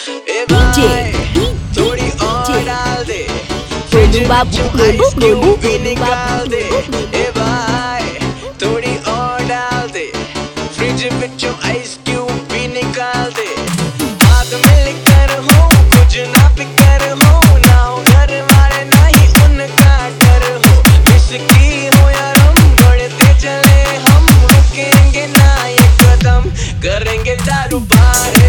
थोड़ी और डाल दे, बाबू भी निकाल दे। ए भाई थोड़ी और डाल दे, फ्रिज विचों आइस क्यूब भी निकाल दे। हाथ में लिकर हो कुछ ना फिकर हो, ना हो घर वाले ना ही उनका डर हो। विस्की हो या रम बढ़ते चले हम, रुकेंगे ना ये कदम, करेंगे दारू पारे,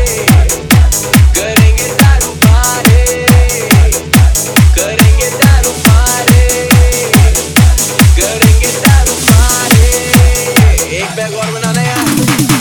करेंगे दारू पारे, करेंगे दारू पारे, करेंगे दारू पारे। एक बैग और बना दे यार।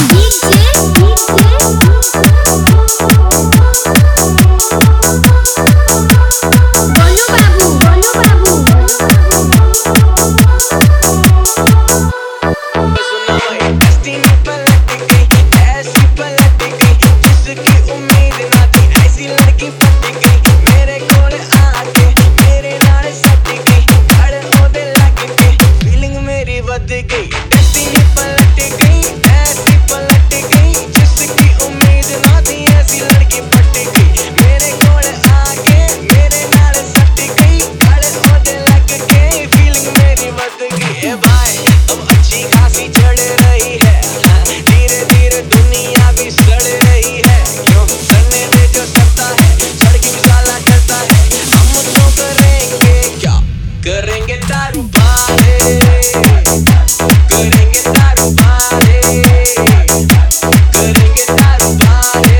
सुना भाई ऐसी पलट गई, ऐसी पलट गई, जिसकी उम्मीद ना थी ऐसी लड़की पट गई। मेरे कोल आके मेरे नाल सट गई, खड़े होने लग गई, फीलिंग मेरी बद गई। ऐसी पलट गई, ऐसी पलट गई, जिसकी उम्मीद ना थी ऐसी लड़की पट गई। मेरे कोल आके मेरे नाल सट गई, खड़े होने लग गई, फीलिंग मेरी बद गई। ए भाई अब अच्छी खासी चढ़ रही है, धीरे धीरे दुनिया भी सड़ रही है। क्यों सड़ने दे जो सड़ता है, सड़की भी साला डरता है। हम तो करेंगे क्या, करेंगे दारू पारे, करेंगे दारू पारे, करेंगे दारू पारे,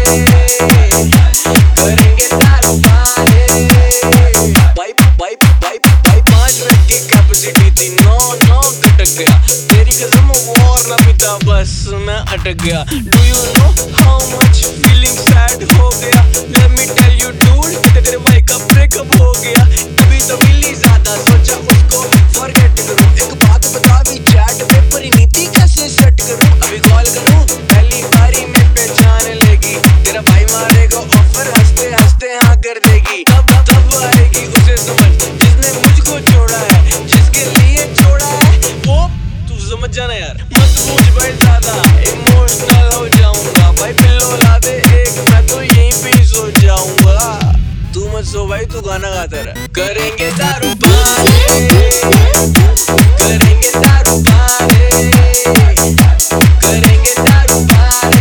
करेंगे दारू पारे। भाई भाई भाई भाई 5 मिनट की कैपेसिटी थी, नो कटक गया। तेरी कसम और ना पीता बस मैं अटक गया। Do you know how much feeling sad हो गया, let me tell you dude, तेरे भाई का ब्रेकअप हो गया। अभी तो मिली ज्यादा, सोचा उसको फॉरगेट करूं। एक बात बता भी चैट पे परिणीति कैसे सेट करूं। अभी कॉल करूं पहली बारी में पहचान लेगी, तेरा भाई मारेगा ऑफर, हंसते हंसते हाँ कर देगी। तब आएगी उसे समझ जिसने मुझको छोड़ा है, जिसके लिए छोड़ा है वो तू समझ जाना यार। मत पूछ भाई ज्यादा, इमोशनल हो जाऊंगा। भाई पिल्लो ला दे एक, मैं तो यहीं पे सो जाऊंगा। तू मत सो भाई, तू गाना गाता रह। करेंगे दारू पारे, करेंगे दारू पारे, करेंगे दारू पारे।